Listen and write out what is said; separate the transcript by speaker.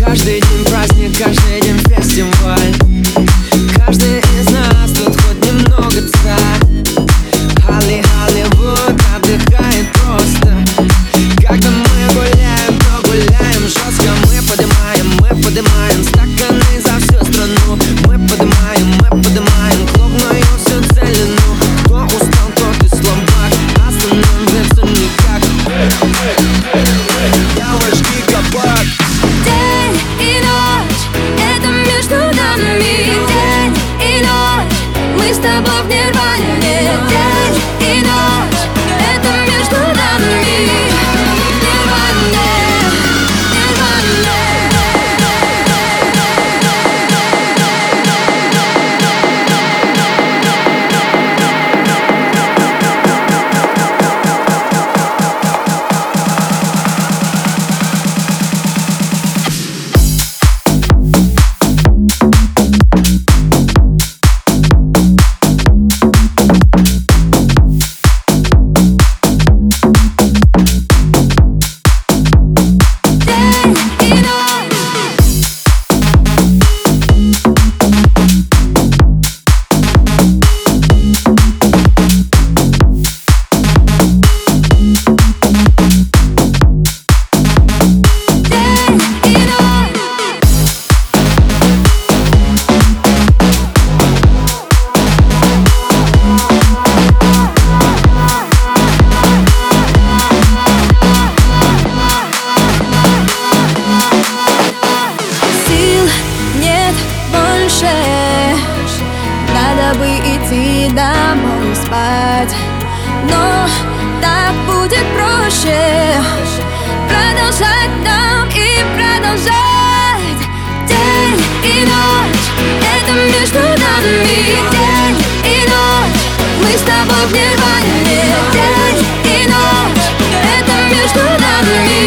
Speaker 1: Каждый день праздник, каждый день фестиваль. Каждый из нас тут хоть немного царь. Голливуд отдыхает просто. Когда мы гуляем, то гуляем жестко. Мы поднимаем стаканы за всю страну. Мы поднимаем клубную всю целину. Кто устал, тот и слабак, остановиться никак. Девушки капот.
Speaker 2: День и ночь, это между нами. День и ночь, мы с тобой в нирване. День и ночь, это между нами. Нирване, нирване. Надо бы идти домой спать, но так будет проще продолжать нам и продолжать. День и ночь, это между нами. День и ночь, мы с тобой в нирване. День и ночь, это между нами.